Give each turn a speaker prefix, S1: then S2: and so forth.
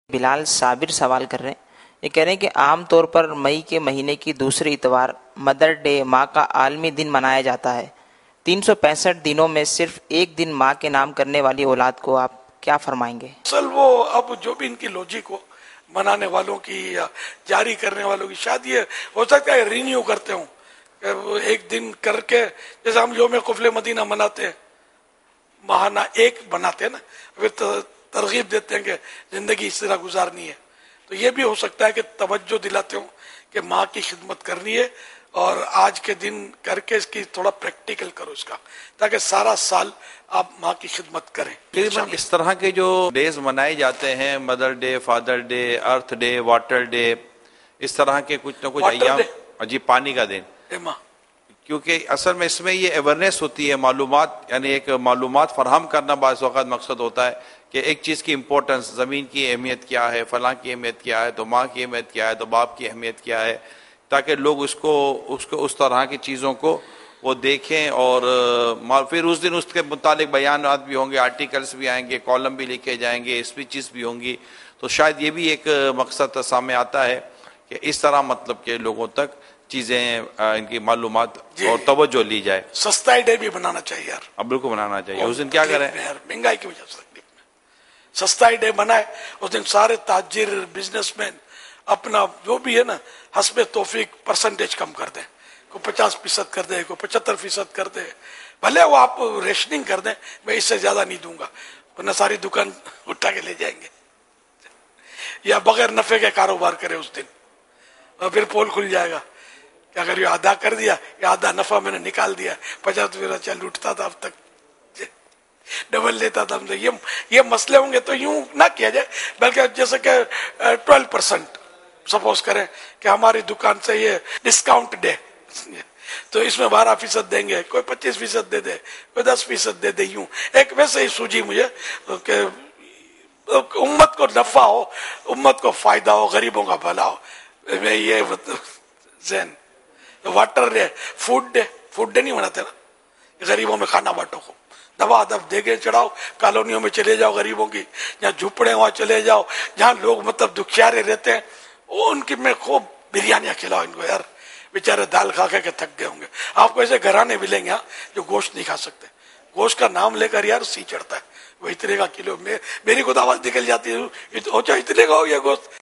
S1: بلال صابر سوال کر رہے ہیں، یہ کہہ رہے ہیں کہ عام طور پر مئی کے مہینے کی دوسری اتوار مدر ڈے، ماں کا عالمی دن منایا جاتا ہے۔ 365 دنوں میں صرف ایک دن ماں کے نام کرنے والی اولاد کو آپ کیا فرمائیں گے؟
S2: اصل وہ اب جو بھی ان کی لوجک ہو منانے والوں کی یا جاری کرنے والوں کی، شاید یہ ہو سکتا ہے رینیو کرتے ہوں کہ وہ ایک دن کر کے، جیسے ہم یوم قفل مدینہ مناتے ہیں، ماہانہ ایک بناتے ہیں نا، پھر ترغیب دیتے ہیں کہ زندگی اس طرح گزارنی ہے، تو یہ بھی ہو سکتا ہے کہ توجہ دلاتے ہوں کہ ماں کی خدمت کرنی ہے اور آج کے دن کر کے اس کی تھوڑا پریکٹیکل کرو اس کا، تاکہ سارا سال آپ ماں کی خدمت کریں۔
S3: تقریباً اس طرح کے جو ڈیز منائے جاتے ہیں، mother day, father day, earth day, water day, اس طرح کے کچھ نہ کچھ ایام، جی پانی کا دن، کیونکہ اصل میں اس میں یہ اویئرنیس ہوتی ہے، معلومات، یعنی ایک معلومات فراہم کرنا بعض اوقات مقصد ہوتا ہے کہ ایک چیز کی امپورٹنس، زمین کی اہمیت کیا ہے، فلاں کی اہمیت کیا ہے، تو ماں کی اہمیت کیا ہے، تو باپ کی اہمیت کیا ہے، تاکہ لوگ اس طرح کی چیزوں کو وہ دیکھیں، اور پھر اس دن اس کے متعلق بیانات بھی ہوں گے، آرٹیکلز بھی آئیں گے، کالم بھی لکھے جائیں گے، اسپیچز بھی ہوں گی، تو شاید یہ بھی ایک مقصد سامنے آتا ہے کہ اس طرح مطلب کہ لوگوں تک چیزیں، ان کی معلومات اور توجہ لی جائے۔
S2: سستا ڈے بھی بنانا چاہیے یار،
S3: اب بالکل بنانا چاہیے۔ اس دن کیا کریں؟
S2: مہنگائی کی وجہ سے سستا ڈے بنائے، اس دن سارے تاجر، بزنس مین اپنا جو بھی ہے نا حسب توفیق پرسنٹیج کم کر دیں، کوئی 50% کر دے، کوئی 75% کر دے، بھلے وہ آپ ریشننگ کر دیں، میں اس سے زیادہ نہیں دوں گا، ورنہ ساری دکان اٹھا کے لے جائیں گے، یا بغیر نفع کے کاروبار کرے اس دن، اور پھر پول کھل جائے گا کہ اگر یہ آدھا کر دیا، یہ آدھا نفع میں نے نکال دیا، 50 چل لوٹتا تھا اب تک، ڈبل لیتا تھا ہم سے۔ یہ مسئلے ہوں گے تو یوں نہ کیا جائے، بلکہ جیسے کہ 12% سپوز کریں کہ ہماری دکان سے یہ ڈسکاؤنٹ دے، تو اس میں 12% دیں گے، کوئی 25% دے دے، کوئی 10% دے دے، یوں ایک ویسے ہی سوجی مجھے کہ امت کو نفع ہو، امت کو فائدہ ہو، غریبوں کا بھلا ہو، میں یہ ذہن۔ واٹر ڈے، فوڈ ڈے نہیں مناتے نا، غریبوں میں کھانا بانٹو، کو دوا دب دے گے چڑھاؤ، کالونیوں میں چلے جاؤ غریبوں کی، جہاں جھپڑے وہاں چلے جاؤ، جہاں لوگ مطلب دکھیارے رہتے ہیں، ان کی میں خوب بریانیاں کھلاؤ ان کو یار، بیچارے دال کھا کے تھک گئے ہوں گے۔ آپ کو ایسے گھرانے ملیں گے جو گوشت نہیں کھا سکتے، گوشت کا نام لے کر یار سی چڑھتا ہے، وہ اتنے کا کلو، میری خود آواز نکل جاتی ہے، اتنے کا ہو یہ گوشت۔